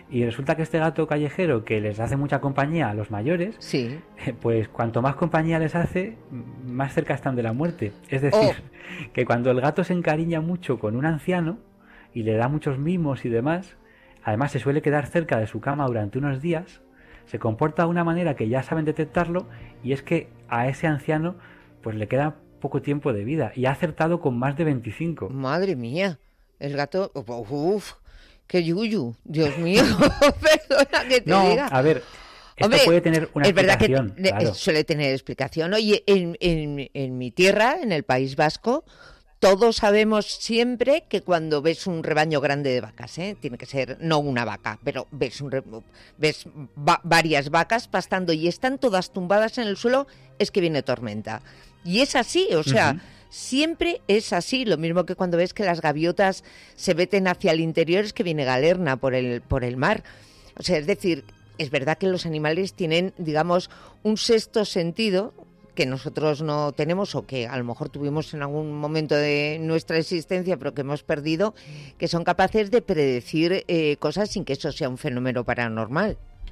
Y resulta que este gato callejero que les hace mucha compañía a los mayores, sí. pues cuanto más compañía les hace, más cerca están de la muerte. Es decir, oh. que cuando el gato se encariña mucho con un anciano y le da muchos mimos y demás, además se suele quedar cerca de su cama durante unos días, se comporta de una manera que ya saben detectarlo, y es que a ese anciano pues le queda poco tiempo de vida, y ha acertado con más de veinticinco. Madre mía, el gato... Uf, ¡qué yuyu! Dios mío, perdona que te no, diga. A ver, esto Hombre, puede tener una es explicación. Verdad que claro. suele tener explicación. Oye, en, en, en mi tierra, en el País Vasco, todos sabemos siempre que cuando ves un rebaño grande de vacas, ¿eh? Tiene que ser no una vaca, pero ves, un re, ves va, varias vacas pastando y están todas tumbadas en el suelo, es que viene tormenta. Y es así, o sea... Uh-huh. Siempre es así, lo mismo que cuando ves que las gaviotas se veten hacia el interior, es que viene galerna por el, por el mar. O sea, es decir, es verdad que los animales tienen, digamos, un sexto sentido que nosotros no tenemos o que a lo mejor tuvimos en algún momento de nuestra existencia pero que hemos perdido, que son capaces de predecir eh, cosas sin que eso sea un fenómeno paranormal.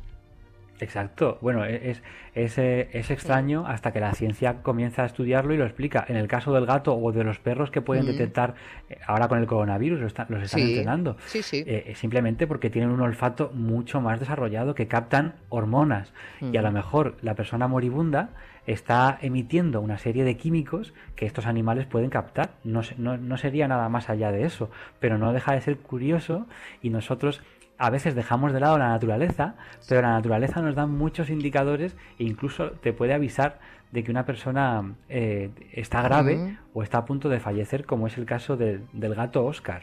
Exacto. Bueno, es, es, es extraño hasta que la ciencia comienza a estudiarlo y lo explica. En el caso del gato o de los perros que pueden mm. detectar, ahora con el coronavirus los están, los están sí. entrenando, sí, sí. Eh, simplemente porque tienen un olfato mucho más desarrollado, que captan hormonas. Mm. Y a lo mejor la persona moribunda está emitiendo una serie de químicos que estos animales pueden captar. No, no, no sería nada más allá de eso, pero no deja de ser curioso, y nosotros... a veces dejamos de lado la naturaleza, pero la naturaleza nos da muchos indicadores e incluso te puede avisar de que una persona eh, está grave uh-huh. o está a punto de fallecer, como es el caso de, del gato Oscar.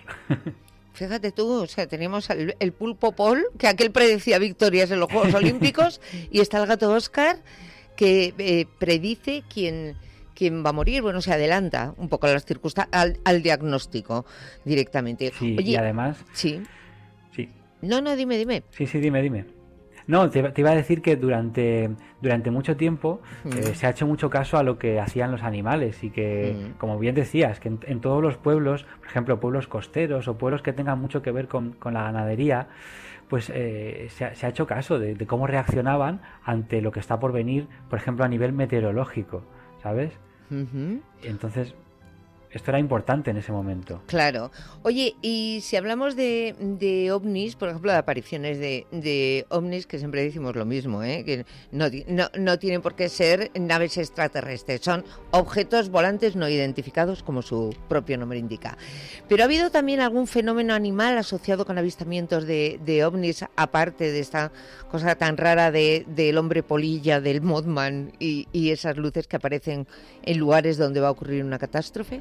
Fíjate tú, o sea, teníamos el, el pulpo Paul, que aquel predecía victorias en los Juegos Olímpicos, y está el gato Oscar, que eh, predice quién... quién va a morir, bueno, se adelanta un poco a las circunstancias, al, al diagnóstico directamente. Sí, Oye, y además... Sí. Sí. No, no, dime, dime. Sí, sí, dime, dime. No, te, te iba a decir que durante, durante mucho tiempo mm. eh, se ha hecho mucho caso a lo que hacían los animales y que, mm. como bien decías, que en, en todos los pueblos, por ejemplo, pueblos costeros o pueblos que tengan mucho que ver con, con la ganadería, pues eh, se, ha, se ha hecho caso de, de cómo reaccionaban ante lo que está por venir, por ejemplo, a nivel meteorológico, ¿sabes? Uh-huh. Entonces... esto era importante en ese momento. Claro. Oye, y si hablamos de, de ovnis, por ejemplo, de apariciones de, de ovnis, que siempre decimos lo mismo, ¿eh? Que no, no, no tienen por qué ser naves extraterrestres, son objetos volantes no identificados, como su propio nombre indica. Pero ha habido también algún fenómeno animal asociado con avistamientos de, de ovnis, aparte de esta cosa tan rara de, del hombre polilla, del Mothman y, y esas luces que aparecen en lugares donde va a ocurrir una catástrofe.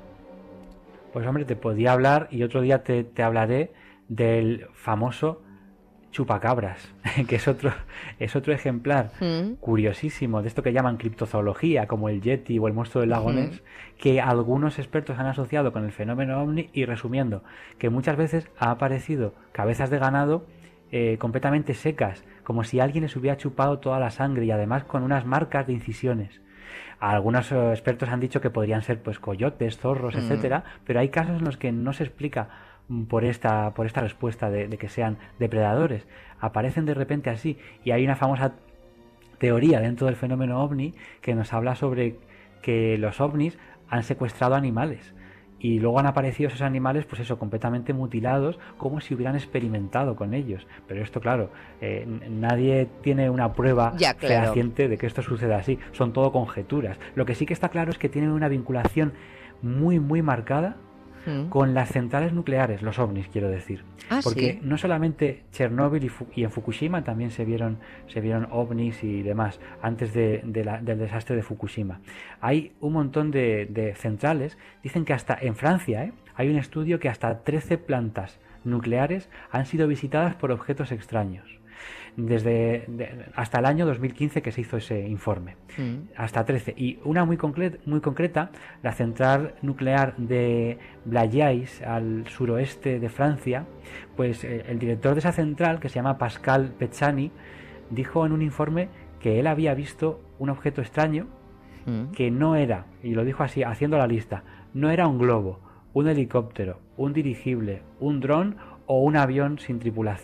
Pues hombre, te podía hablar, y otro día te, te hablaré del famoso chupacabras, que es otro, es otro ejemplar mm. curiosísimo de esto que llaman criptozoología, como el Yeti o el monstruo del lago Ness, mm. que algunos expertos han asociado con el fenómeno ovni, y resumiendo, que muchas veces ha aparecido cabezas de ganado eh, completamente secas, como si alguien les hubiera chupado toda la sangre, y además con unas marcas de incisiones. Algunos uh, expertos han dicho que podrían ser pues coyotes, zorros, mm. etcétera, pero hay casos en los que no se explica por esta por esta respuesta de, de que sean depredadores. Aparecen de repente así, y hay una famosa teoría dentro del fenómeno ovni que nos habla sobre que los ovnis han secuestrado animales. Y luego han aparecido esos animales, pues eso, completamente mutilados, como si hubieran experimentado con ellos. Pero esto, claro, eh, nadie tiene una prueba ya, claro. fehaciente de que esto suceda así. Son todo conjeturas. Lo que sí que está claro es que tienen una vinculación muy, muy marcada mm. con las centrales nucleares, los ovnis, quiero decir. Ah, porque ¿sí? no solamente Chernóbil y, Fu- y en Fukushima también se vieron, se vieron ovnis y demás, antes de, de la, del desastre de Fukushima. Hay un montón de, de centrales, dicen que hasta en Francia, ¿eh? hay un estudio que hasta trece plantas nucleares han sido visitadas por objetos extraños. Desde de, hasta el año dos mil quince que se hizo ese informe, mm. hasta trece, y una muy, concre- muy concreta, la central nuclear de Blayeys, al suroeste de Francia, pues eh, el director de esa central, que se llama Pascal Pezzani, dijo en un informe que él había visto un objeto extraño mm. que no era, y lo dijo así, haciendo la lista, no era un globo, un helicóptero, un dirigible, un dron o un avión sin tripulación.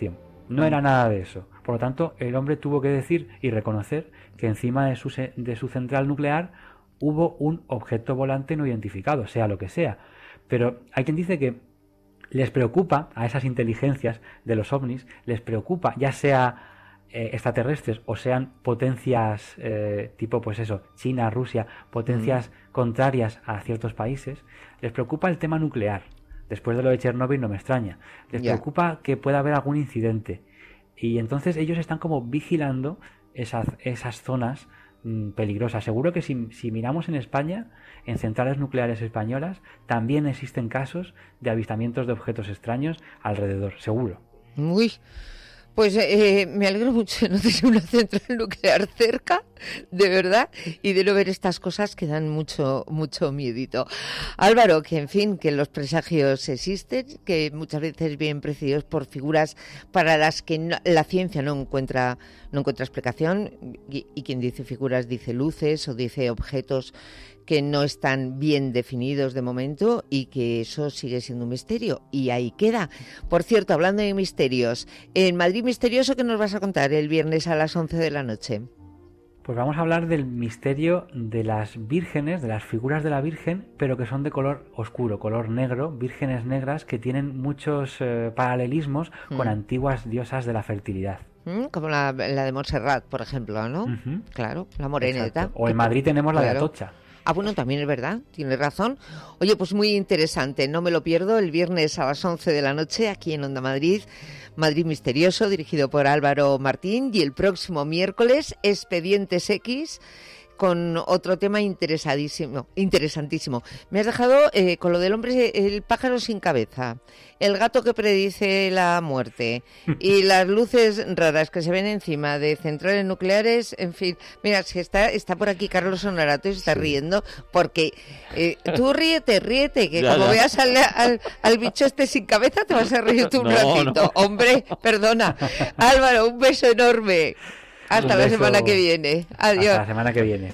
No era nada de eso. Por lo tanto, el hombre tuvo que decir y reconocer que encima de su, de su central nuclear hubo un objeto volante no identificado, sea lo que sea. Pero hay quien dice que les preocupa a esas inteligencias de los ovnis, les preocupa, ya sea eh, extraterrestres o sean potencias eh, tipo, pues eso, China, Rusia, potencias mm. contrarias a ciertos países, les preocupa el tema nuclear. Después de lo de Chernóbil no me extraña. Les yeah. preocupa que pueda haber algún incidente. Y entonces ellos están como vigilando esas, esas zonas mmm, peligrosas. Seguro que si, si miramos en España, en centrales nucleares españolas, también existen casos de avistamientos de objetos extraños alrededor, seguro. Uy, pues eh, me alegro mucho de no tener una central nuclear cerca, de verdad, y de no ver estas cosas que dan mucho, mucho miedito. Álvaro, que en fin, que los presagios existen, que muchas veces vienen precedidos por figuras para las que no, la ciencia no encuentra, no encuentra explicación, y, y quien dice figuras dice luces o dice objetos que no están bien definidos de momento y que eso sigue siendo un misterio. Y ahí queda. Por cierto, hablando de misterios, en Madrid Misterioso, ¿qué nos vas a contar el viernes a las once de la noche? Pues vamos a hablar del misterio de las vírgenes, de las figuras de la Virgen, pero que son de color oscuro, color negro, vírgenes negras que tienen muchos eh, paralelismos mm. con antiguas diosas de la fertilidad. Mm, como la, la de Montserrat, por ejemplo, ¿no? Uh-huh. Claro, la moreneta. Exacto. O en Madrid tenemos la claro. de Atocha. Ah, bueno, también es verdad, tienes razón. Oye, pues muy interesante, no me lo pierdo, el viernes a las once de la noche aquí en Onda Madrid, Madrid Misterioso, dirigido por Álvaro Martín, y el próximo miércoles, Expedientes X, con otro tema interesadísimo, interesantísimo. Me has dejado eh, con lo del hombre, el pájaro sin cabeza, el gato que predice la muerte y las luces raras que se ven encima de centrales nucleares, en fin. Mira, si está está por aquí Carlos Honorato y se está sí. riendo, porque eh, tú ríete, ríete, que ya, como ya. veas al, al, al bicho este sin cabeza te vas a reír tú un no, ratito. No. Hombre, perdona. Álvaro, un beso enorme. Hasta la semana que viene. Adiós. Hasta la semana que viene.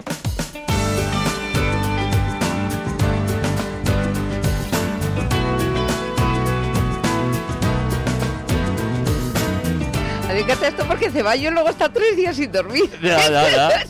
Dedícate a esto porque Ceballos luego está tres días sin dormir. Ya, ya, ya.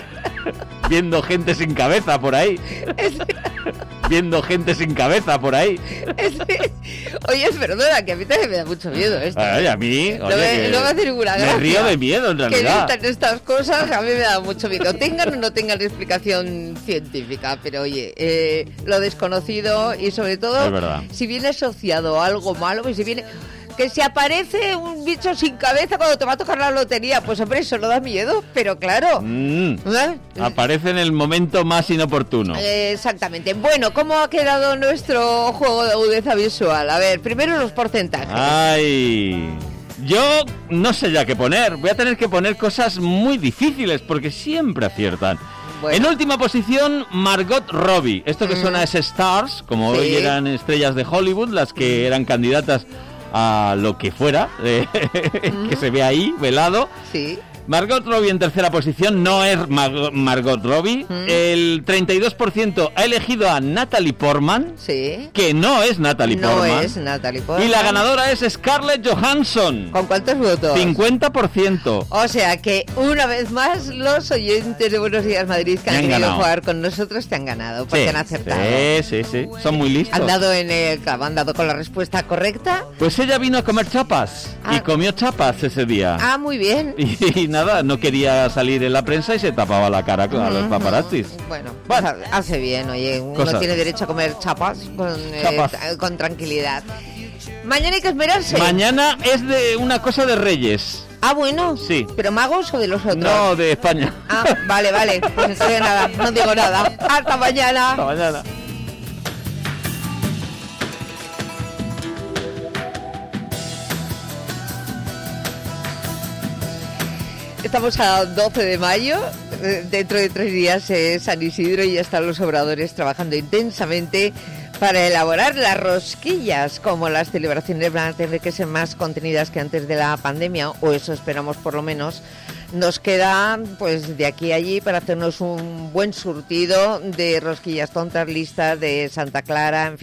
Viendo gente sin cabeza por ahí. Es... Viendo gente sin cabeza por ahí. Es... Oye, perdona, que a mí también me da mucho miedo esto. Ay, a mí, no, oye, me, no me hace ninguna gracia. Me río de miedo, en realidad. Que listan estas cosas, a mí me da mucho miedo. Tengan o no tengan explicación científica, pero oye, eh, lo desconocido y sobre todo, si viene asociado a algo malo, pues si viene... Que si aparece un bicho sin cabeza cuando te va a tocar la lotería, pues hombre, eso no da miedo, pero claro. Mm, ¿eh? Aparece en el momento más inoportuno. Eh, exactamente. Bueno, ¿cómo ha quedado nuestro juego de agudeza visual? A ver, primero los porcentajes. Ay, yo no sé ya qué poner. Voy a tener que poner cosas muy difíciles porque siempre aciertan. Bueno. En última posición, Margot Robbie. Esto que mm. suena es Stars, como sí. hoy eran estrellas de Hollywood, las que eran candidatas a lo que fuera, eh, mm. que se ve ahí, velado. Sí. Margot Robbie en tercera posición, no es Mar- Margot Robbie. Mm. El treinta y dos por ciento ha elegido a Natalie Portman, sí. que no es Natalie no Portman. No es Natalie Portman. Y la ganadora es Scarlett Johansson. ¿Con cuántos votos? cincuenta por ciento. O sea que, una vez más, los oyentes de Buenos Días Madrid que han, han querido ganado. jugar con nosotros te han ganado, porque sí, han acertado. Sí, sí, sí. Son muy listos. Han dado, en el, han dado con la respuesta correcta. Pues ella vino a comer chapas. Ah. Y comió chapas ese día. Ah, muy bien. Y, y nada, no quería salir en la prensa y se tapaba la cara con mm-hmm. los paparazzis. Bueno, pues bueno, hace bien, oye, uno Cosas. tiene derecho a comer chapas con, chapas. Eh, con tranquilidad. Mañana hay que esperarse. Mañana es de una cosa de Reyes. Ah, bueno. Sí. ¿Pero magos o de los otros? No, de España. Ah, vale, vale. Pues entonces nada, no digo nada. Hasta mañana. Hasta mañana. Estamos a doce de mayo, dentro de tres días es San Isidro y ya están los obradores trabajando intensamente para elaborar las rosquillas. Como las celebraciones van a tener que ser más contenidas que antes de la pandemia, o eso esperamos por lo menos, nos queda pues de aquí a allí para hacernos un buen surtido de rosquillas tontas, listas de Santa Clara, en fin,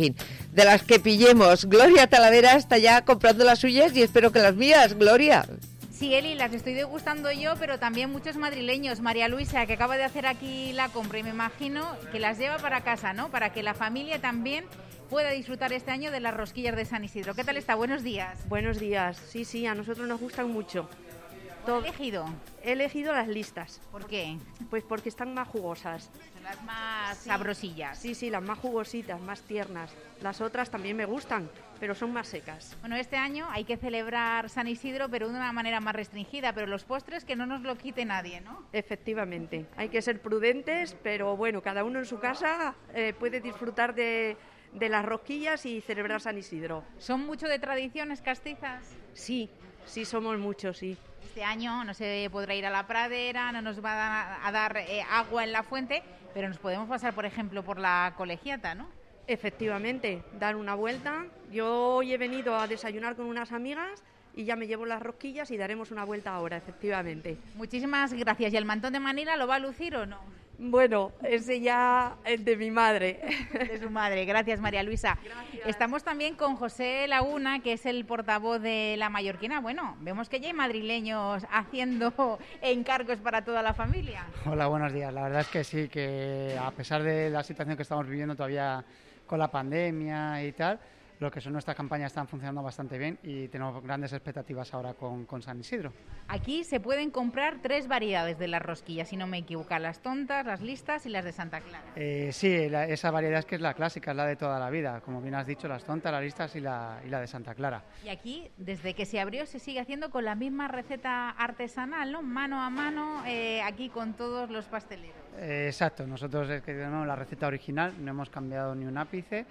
de las que pillemos. Gloria Talavera está ya comprando las suyas y espero que las mías, Gloria. Sí, Eli, las estoy degustando yo, pero también muchos madrileños. María Luisa, que acaba de hacer aquí la compra y me imagino que las lleva para casa, ¿no? Para que la familia también pueda disfrutar este año de las rosquillas de San Isidro. ¿Qué tal está? Buenos días. Buenos días. Sí, sí, a nosotros nos gustan mucho. ¿Todo elegido? He elegido las listas. ¿Por qué? Pues porque están más jugosas. Son las más sí. sabrosillas. Sí, sí, las más jugositas, más tiernas. Las otras también me gustan, pero son más secas. Bueno, este año hay que celebrar San Isidro, pero de una manera más restringida. Pero los postres que no nos lo quite nadie, ¿no? Efectivamente. Hay que ser prudentes, pero bueno, cada uno en su casa eh, puede disfrutar de, de las rosquillas y celebrar San Isidro. ¿Son mucho de tradiciones castizas? Sí, sí somos muchos, sí. Este año no se podrá ir a la pradera, no nos va a dar eh, agua en la fuente, pero nos podemos pasar, por ejemplo, por la colegiata, ¿no? Efectivamente, dar una vuelta. Yo hoy he venido a desayunar con unas amigas y ya me llevo las rosquillas y daremos una vuelta ahora, efectivamente. Muchísimas gracias. ¿Y el mantón de Manila lo va a lucir o no? Bueno, ese ya es de mi madre. De su madre. Gracias, María Luisa. Gracias. Estamos también con José Laguna, que es el portavoz de La Mallorquina. Bueno, vemos que ya hay madrileños haciendo encargos para toda la familia. Hola, buenos días. La verdad es que sí, que a pesar de la situación que estamos viviendo todavía con la pandemia y tal, lo que son nuestras campañas están funcionando bastante bien y tenemos grandes expectativas ahora con, con San Isidro. Aquí se pueden comprar tres variedades de las rosquillas, si no me equivoco, las tontas, las listas y las de Santa Clara. Eh, sí, la, esa variedad es que es la clásica, es la de toda la vida, como bien has dicho, las tontas, las listas y la, y la de Santa Clara. Y aquí, desde que se abrió, se sigue haciendo con la misma receta artesanal, ¿no? Mano a mano, eh, aquí con todos los pasteleros. Eh, exacto, nosotros es que tenemos la receta original, no hemos cambiado ni un ápice.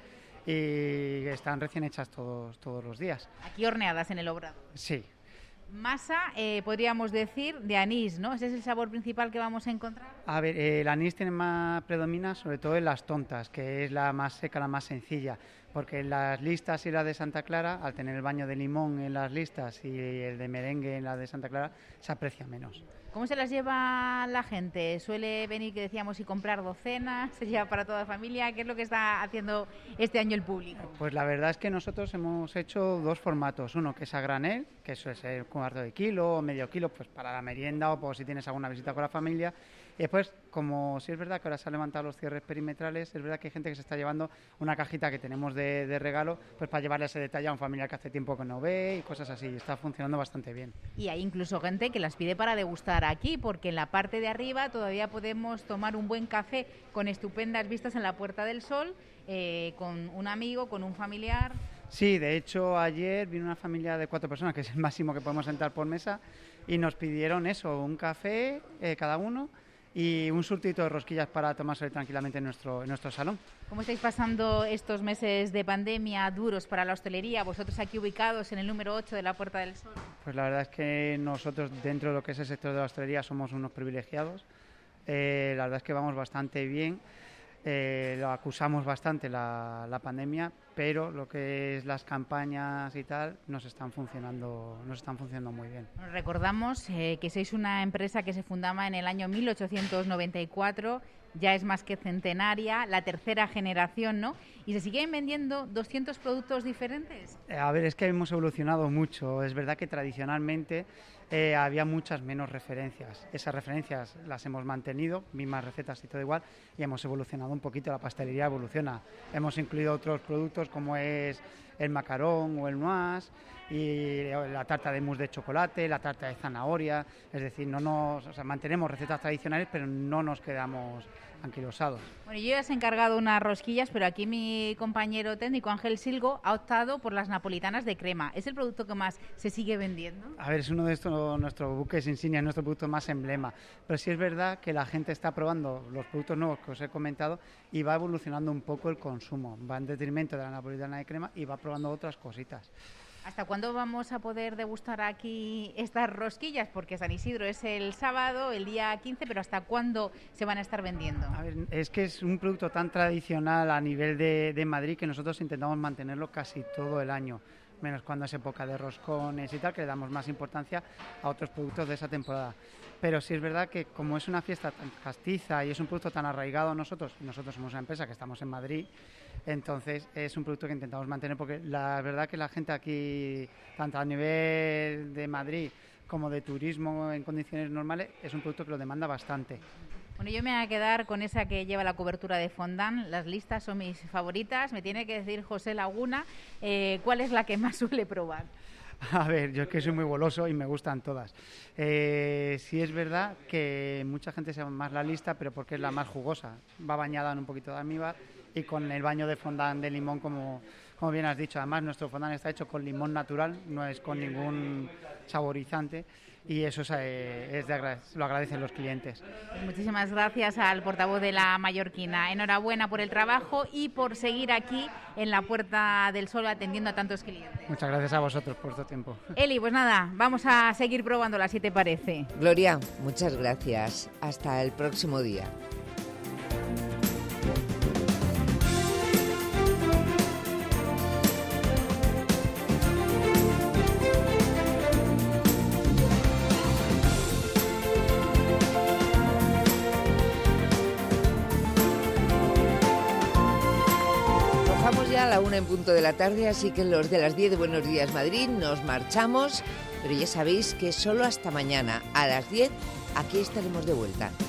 Y están recién hechas todos, todos los días. Aquí horneadas en el obrador. Sí. Masa, eh, podríamos decir, de anís, ¿no? ¿Ese es el sabor principal que vamos a encontrar? A ver, eh, el anís tiene más predomina sobre todo en las tontas, que es la más seca, la más sencilla. Porque en las listas y las de Santa Clara, al tener el baño de limón en las listas y el de merengue en las de Santa Clara, se aprecia menos. ¿Cómo se las lleva la gente? ¿Suele venir, que decíamos, y comprar docenas? ¿Se lleva para toda la familia? ¿Qué es lo que está haciendo este año el público? Pues la verdad es que nosotros hemos hecho dos formatos. Uno que es a granel, que eso es un cuarto de kilo o medio kilo, pues para la merienda o por si tienes alguna visita con la familia. Y después, como sí es verdad que ahora se han levantado los cierres perimetrales, es verdad que hay gente que se está llevando una cajita que tenemos de, de regalo, pues para llevarle ese detalle a un familiar que hace tiempo que no ve y cosas así. Está funcionando bastante bien. Y hay incluso gente que las pide para degustar aquí, porque en la parte de arriba todavía podemos tomar un buen café con estupendas vistas en la Puerta del Sol, eh, con un amigo, con un familiar. Sí, de hecho ayer vino una familia de cuatro personas, que es el máximo que podemos sentar por mesa, y nos pidieron eso, un café eh, cada uno y un surtito de rosquillas para tomárselo tranquilamente en nuestro, en nuestro salón. ¿Cómo estáis pasando estos meses de pandemia duros para la hostelería? Vosotros aquí ubicados en el número ocho de la Puerta del Sol. Pues la verdad es que nosotros dentro de lo que es el sector de la hostelería somos unos privilegiados. Eh, la verdad es que vamos bastante bien. Eh, lo acusamos bastante la, la pandemia, pero lo que es las campañas y tal nos están funcionando, nos están funcionando muy bien. Recordamos eh, que sois una empresa que se fundaba en el año mil ochocientos noventa y cuatro, ya es más que centenaria, la tercera generación, ¿no? Y se siguen vendiendo doscientos productos diferentes. Eh, a ver, es que hemos evolucionado mucho. Es verdad que tradicionalmente eh, había muchas menos referencias. Esas referencias las hemos mantenido, mismas recetas y todo igual, y hemos evolucionado un poquito. La pastelería evoluciona. Hemos incluido otros productos como es el macarón o el noix, y la tarta de mousse de chocolate, la tarta de zanahoria. Es decir, no nos, o sea, mantenemos recetas tradicionales, pero no nos quedamos anquilosados. Bueno, yo ya os he encargado unas rosquillas, pero aquí mi compañero técnico Ángel Silgo ha optado por las napolitanas de crema. ¿Es el producto que más se sigue vendiendo? A ver, es uno de estos nuestros buques insignia, es nuestro producto más emblema. Pero sí es verdad que la gente está probando los productos nuevos que os he comentado y va evolucionando un poco el consumo. Va en detrimento de la napolitana de crema y va probando otras cositas. ¿Hasta cuándo vamos a poder degustar aquí estas rosquillas? Porque San Isidro es el sábado, el día quince, pero ¿hasta cuándo se van a estar vendiendo? A ver, es que es un producto tan tradicional a nivel de, de Madrid que nosotros intentamos mantenerlo casi todo el año. menos cuando es época de roscones y tal, que le damos más importancia a otros productos de esa temporada. Pero sí es verdad que como es una fiesta tan castiza y es un producto tan arraigado a nosotros, y nosotros somos una empresa que estamos en Madrid, entonces es un producto que intentamos mantener, porque la verdad que la gente aquí, tanto a nivel de Madrid como de turismo en condiciones normales, es un producto que lo demanda bastante. Bueno, yo me voy a quedar con esa que lleva la cobertura de fondant. Las listas son mis favoritas. Me tiene que decir José Laguna, eh, ¿cuál es la que más suele probar? A ver, yo es que soy muy goloso y me gustan todas. Eh, sí es verdad que mucha gente se llama más la lista, pero porque es la más jugosa. Va bañada en un poquito de almíbar y con el baño de fondant de limón, como, como bien has dicho. Además, nuestro fondant está hecho con limón natural, no es con ningún saborizante. Y eso es, eh, es de agrade- lo agradecen los clientes. Muchísimas gracias al portavoz de la Mallorquina. Enhorabuena por el trabajo y por seguir aquí en la Puerta del Sol atendiendo a tantos clientes. Muchas gracias a vosotros por este tiempo. Eli, pues nada, vamos a seguir probándola, si te parece. Gloria, muchas gracias. Hasta el próximo día. A la una en punto de la tarde, así que los de las diez de Buenos Días Madrid nos marchamos, pero ya sabéis que solo hasta mañana a las diez aquí estaremos de vuelta.